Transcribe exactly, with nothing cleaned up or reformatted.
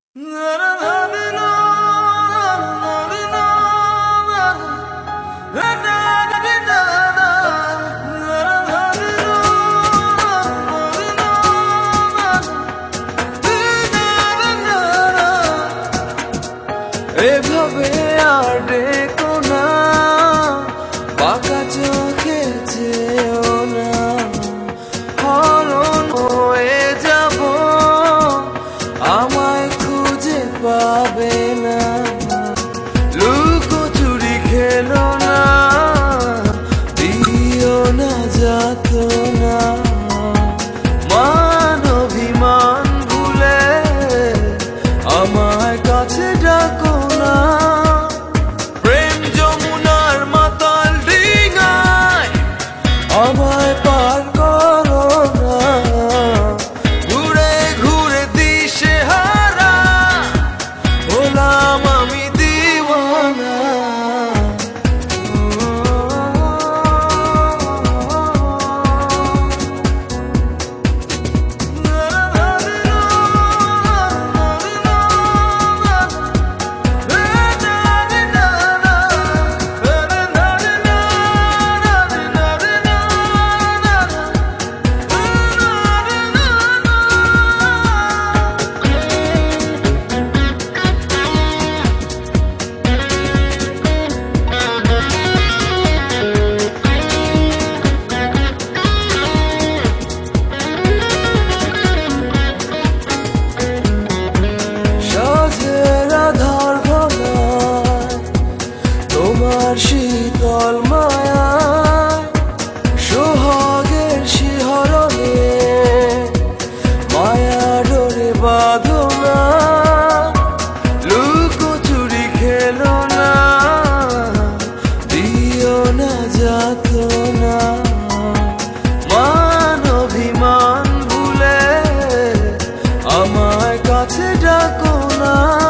এভাবে আর ডেকো না, বাঁকা চোখে চেয়েও না, হরণ হয়ে যাব, আমায় খুঁজে পাবে না। লুকোচুরি খেলো না, দিও না যাতনা, মান অভিমান ভুলে আমায় কাছে ডাকো না। প্রেম যমুনার মাতাল ডিঙায় আমায় পার করো না, ঘুরে ঘুরে দিশে হারা হলাম আমি দিওয়ানা। শীতল মায়ায় সোহাগের শিহরণে মায়া ডোরে বাঁধো না, লুকোচুরি খেলো না, দিও না যাতনা, মান অভিমান ভুলে আমায় কাছে ডাকো না।